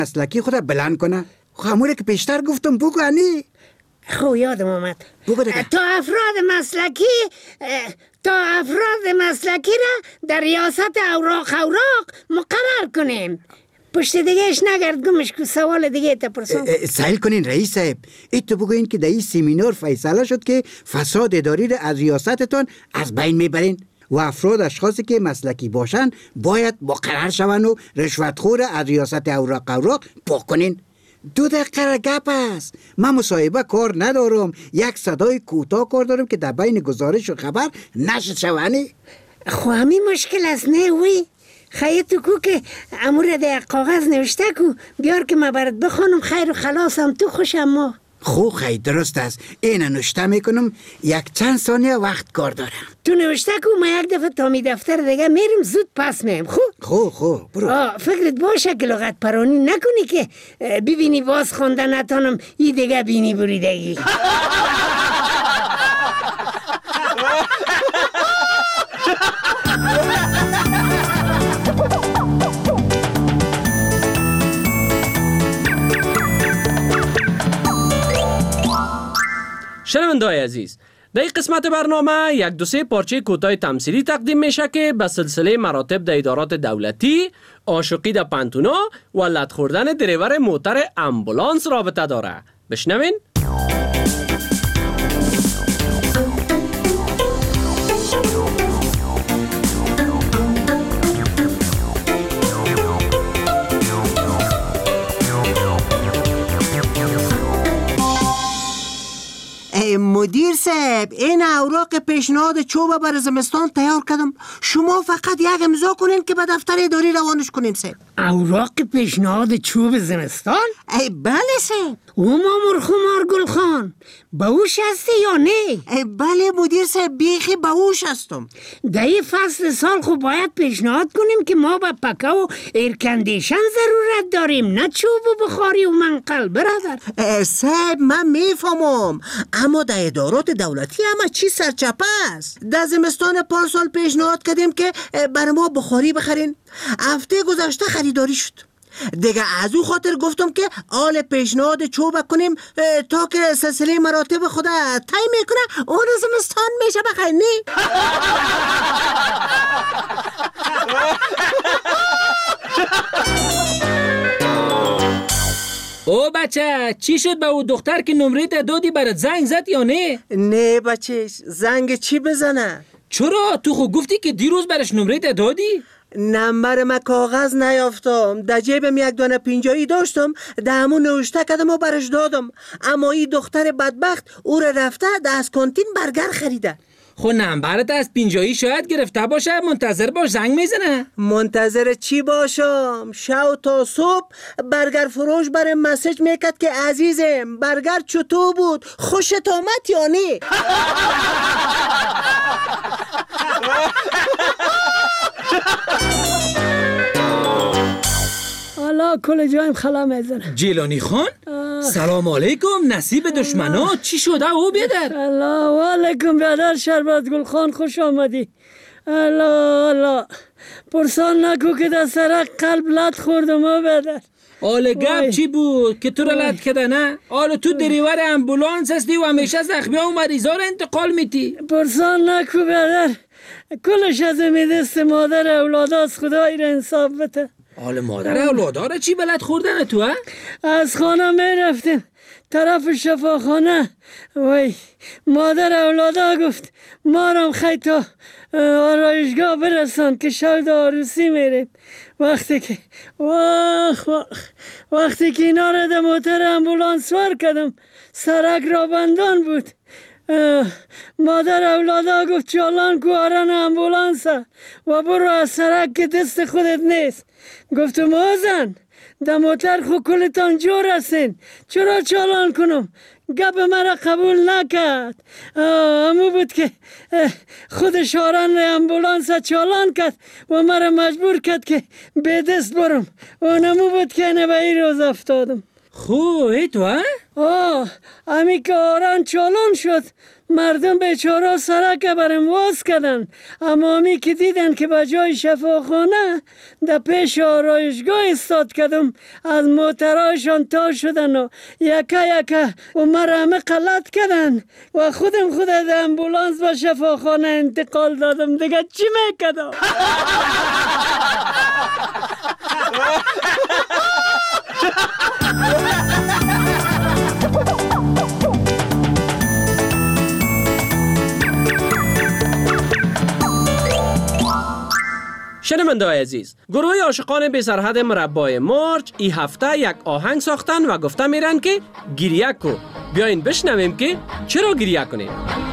مسلکی خود بلند کنه. همونه که پیشتر گفتم بگو انی. خب یادم آمد. بگو دیگه. تا افراد مسلکی را در ریاست اوراق مقرر کنیم. پشت دیگهش نگرد گمش که سوال دیگه تا پرسون. سهل کنین رئیس صاحب. ایتو بگوین که در این سیمینار فیصله شد که فساد اداری را از ریاستتان از بین میبرین و افراد اشخاصی که مسلکی باشن باید مقرر شون و رشوتخور از ریاست اوراق پاک کنین. 2 دقیقه گپ است. من مصاحبه کار ندارم، یک صدای کوتاه کار دارم که در بین گزارش و خبر نشد شوانی. خو همین مشکل است نه وی؟ خیلی تو کو که امور در کاغذ نوشته کو بیار که من برات بخونم خیر و خلاصم تو خوشم ما. خو خیلی درست است. این نوشته میکنم، یک چند ثانیه وقت کار دارم. تو نوشته کو من یک دفعه تا می دفتر دیگه میرم زود پس میم. خو برو. فکرت باشه که لغت پرانی نکنی که ببینی باز خونده نتانم ای دیگه بینی بریدگی. شنونده‌های عزیز، در این قسمت برنامه 1-2-3 پارچه کوتاه تمثیلی تقدیم میشه که به سلسله مراتب در ادارات دولتی، عاشقی در پانتونا و لت خوردن دریور موتر امبولانس رابطه داره. بشنوین. مدیر صاحب، این اوراق پیشنهاد چوب برای زمستان تیار کردم. شما فقط یک امضا کنین که به دفتر اداری روانش کنیم صاحب. اوراق پیشنهاد چوب زمستان؟ بله صاحب. او مامور خمار گلخان باوش هستی یا نه؟ بله مدیر صاحب، بیخی باوش هستم. در این فصل سال خب باید پیشنهاد کنیم که ما به پکه و ایرکندیشن ضرورت داریم، نه چوب و بخاری و منقل برادر. صاحب من میفهمم، اما در ادارات دولتی همه چی سرچپه است. در زمستان پارسال پیشنهاد کردیم که برای ما بخاری بخرین. هفته گذشته خریداری شد. دیگه از او خاطر گفتم که آل پیشنهاد چوب کنیم تا که سلسله مراتب خود طی میکنه اون زمستان میشه بخیر نی. او بچه چی شد به او دختر که نمره دادی برات زنگ زد یا نه؟ نه بچه، زنگ چی بزنه؟ چرا؟ تو خود گفتی که دیروز برش نمره دادی؟ نمبر من کاغذ نیافتم، در جیبم 1 دانه 50 داشتم، در همون نوشته کردم و برش دادم، اما این دختر بدبخت او را رفته از کانتین برگر خریده. خب نمبرت از 50 شاید گرفته باشه، منتظر باش زنگ میزنه. منتظر چی باشم؟ شو تا صبح برگر فروش برای مسیج میکرد که عزیزم برگر چطور بود؟ خوشت آمد یا نه؟ حالا کل جایم خلا میزنه. جیلانی خان؟ سلام علیکم. نصیب دشمنا چی شده او بیادر؟ الله علیکم بیادر شربت گل خان، خوش آمدی. الله پرسان نکو که در سرک قلب لط خوردم او بیادر. آل گپ چی بود که تو را لط کده نه؟ آل تو دریور امبولانس هستی و همیشه زخمی ها و مریضا را انتقال میتی. پرسان نکو بیادر، کلش از میدست مادر اولاداست، خدای را انصاف بده. حال مادر اولاداره چی بلد خوردن تو ها؟ از خانه می رفتیم طرف شفاخانه، وای مادر اولادا گفت مارم خیلی تا آرایشگاه برسان که شاید عروسی میریم. وقتی که اینا را در موتر امبولانس سوار کردم سرک را بندان بود. مادر اولادا گفت چالان کو آرن امبولانس و برو از سرک که دست خودت نیست. گفتم آزن در موتر خو کلتان جور هستین، چرا چالان کنم؟ گپ مرا قبول نکرد. همو بود که خودش آرن امبولانس چالان کرد و مرا مجبور کرد که به دست برم و همو بود که اینه به این روز افتادم. خو تو امی که آران چالان شد، مردم بیچاره سرک برم واز کردن، اما امی که دیدن که به جای شفاخانه در پیش آرایشگاه استاد کردم، از موترایشان تا شدن و یکه و مرمه غلط کردن و خودم خود در امبولانس به شفاخانه انتقال دادم. دیگه چی میکردم؟ شنونده‌های عزیز، گروه عاشقان بی سرحد مربای مرج این هفته یک آهنگ ساختن و گفته میرن که گریه کو. بیاین بشنویم که چرا گریه کنیم.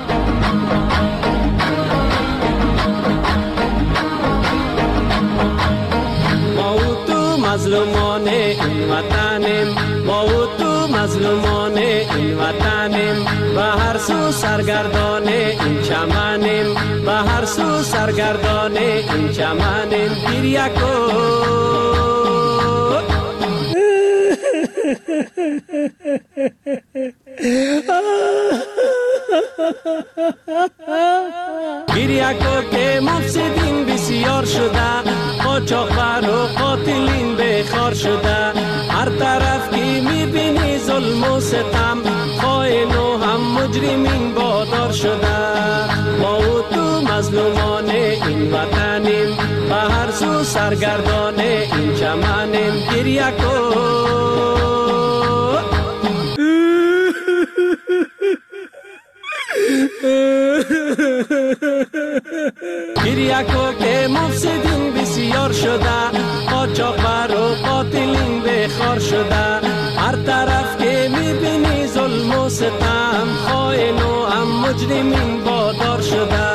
ما و تو مظلومان این وطنیم، ما و تو مظلومان این وطنیم، به هر سو سرگردان این چمنیم، به هر سو سرگردان این چمنیم. گریه کن گریه کن که مفسدین بسیار شده، قاچاقبر و قاتلین بخار شده، هر طرف که میبینی ظلم و ستم، خائن و هم مجرمین بادار شده. ما و تو مظلومان این وطنیم، به هر سو سرگردان این چمنیم. گریه کن گریه کن که مفسدین بسیار شده، قاچاقبر و قاتلین بخار شده، هر طرف که میبینی ظلم و ستم، خائن و هم مجرمین بادار شده.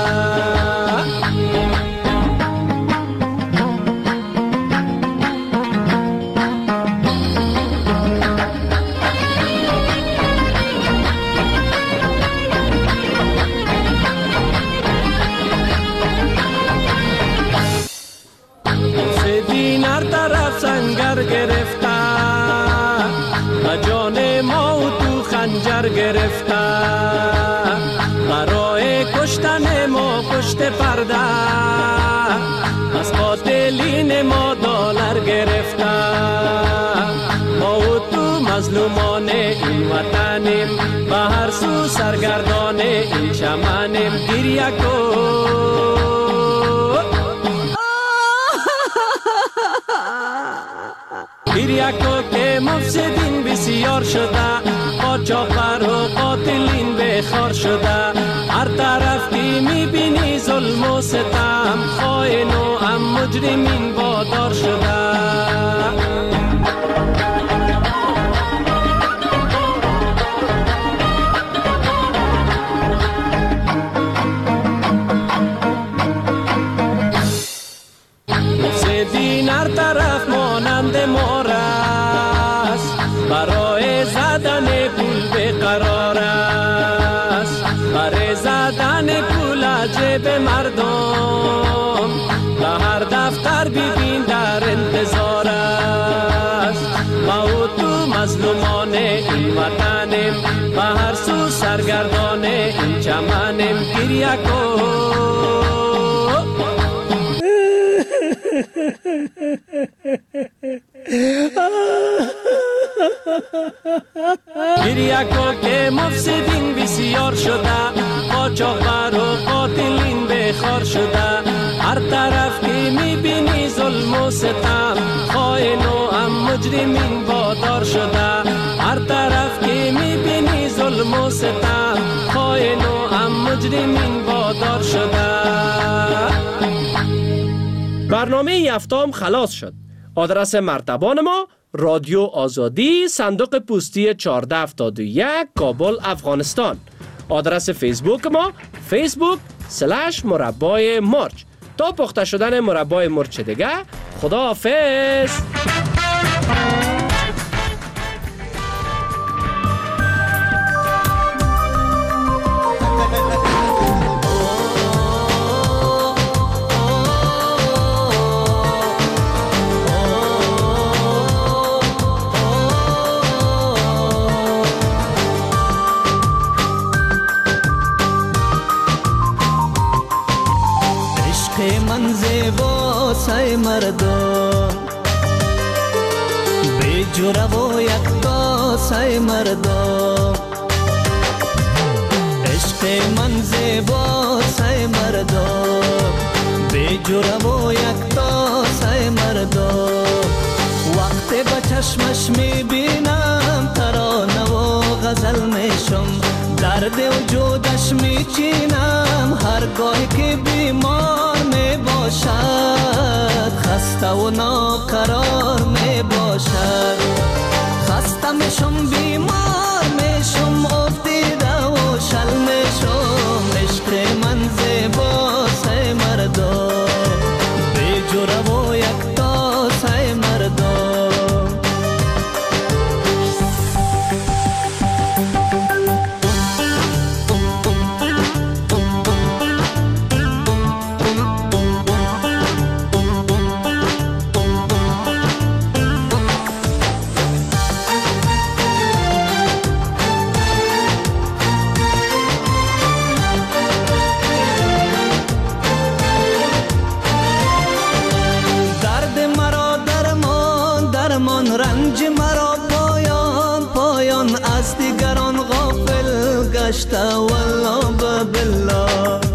سنگر گرفته، و جان ما و تو خنجر گرفته، برای کشتن ما پشت پرده، از قاتلین ما دلار گرفته. ما و تو مظلومان این وطنیم، به هر سو سرگردان این چمنیم. گریه کن گریه کن که مفسدین بسیار شده، قاچاقبر و قاتلین بخار شده، هر طرف که میبینی ظلم و ستم، خائن و هم مجرمین بادار شده. مفسدین هر طرف مانند مار است، برای زدن پول بقرار است، برای زدن پول عجب مردم، به هر دفتر ببین در انتظار است. ما و تو مظلومان این وطنیم، به هر سو سرگردان این چمنیم. گریه کن گریه کن که مفسدین بسیار شده، قاچاقبر و قاتلین بخار شده، هر طرف که میبینی ظلم و ستم، خائن و هم مجرمین بادار شده، هر طرف که میبینی ظلم و ستم، خائن و هم مجرمین بادار شده. برنامه یفتام خلاص شد. آدرس مرتبان ما: رادیو آزادی، صندوق پستی 1471، کابل، افغانستان. آدرس فیسبوک ما: facebook/مربای مرج. تا پخته شدن مربای مرچ دیگه، خدا حافظ. سای مردم بی جوره و یک داسای مردم عشق من زیبا سای مردم بی جوره و یک داسای مردم وقتی با چشمش میبینم ترانه و غزل میشم درد وجودش میچینم هرگاهی که بیمار میباشد خسته و ناقرار میباشد خسته میشم بیمار میشم افتیده و شل میشم عشق من زیبا سای مردم بی جوره و یک تا سای مردم رنج مرا پایان پایان از دیگران غافل گشته والله بالله